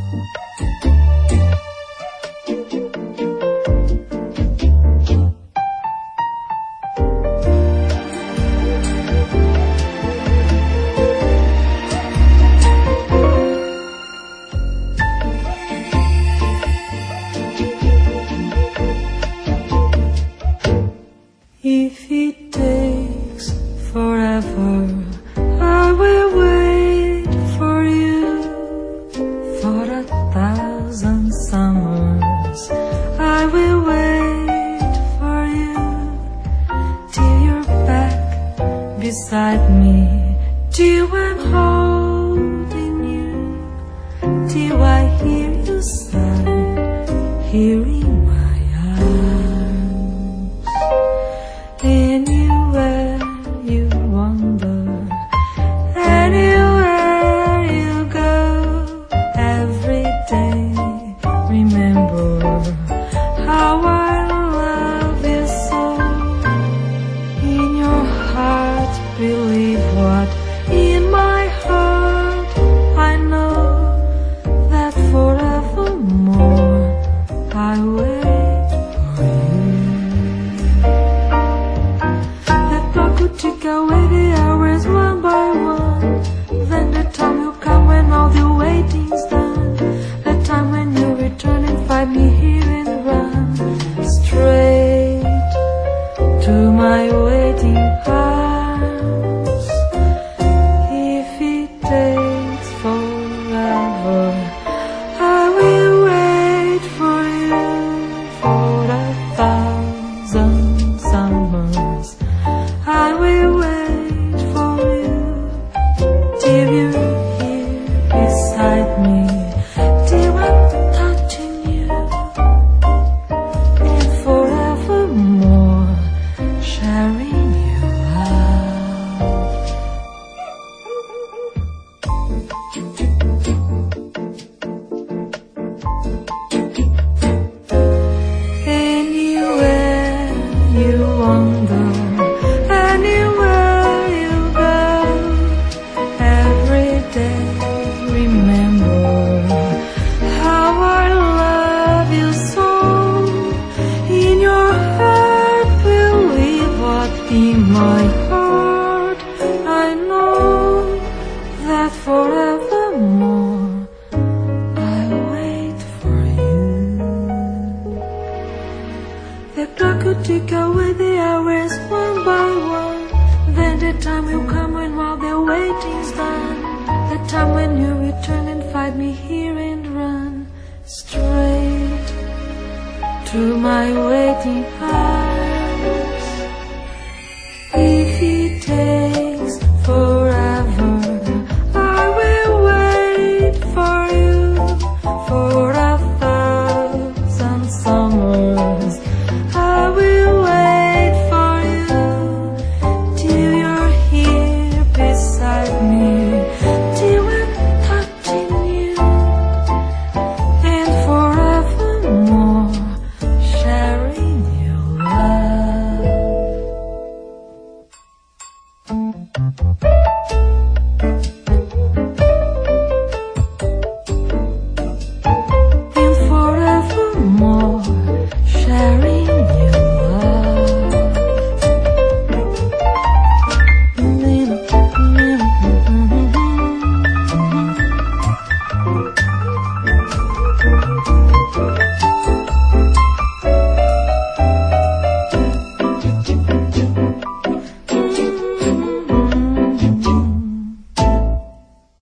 If it takes forever, I will wait for you. For 1,000 summers, I will wait for you. Till you're back beside me, till I'm holding you, till I hear you sigh, here in my arms. Anywhere you wander, anywhere you go, every day remember how I love you so. In your heart believe what in my heart I know, that forevermore I wait for you. That clock could tick away the hours one by one. Then the time will come when all the waiting's done. The time when you return and find me here and run straight to my waiting arms. If it takes forever, I will wait for you. For 1,000 summers, I will wait for you. Till you're here beside me, till I'm touching you, and forevermore sharing your love. Anywhere you wander, anywhere you go, every day remember how I love you so. In your heart believe what in my heart I know, that forevermore I wait for you. The clock could tick away the hours one by one. Then the time will come when all the waiting's done. The time when you return and find me here and run straight to my waiting heart.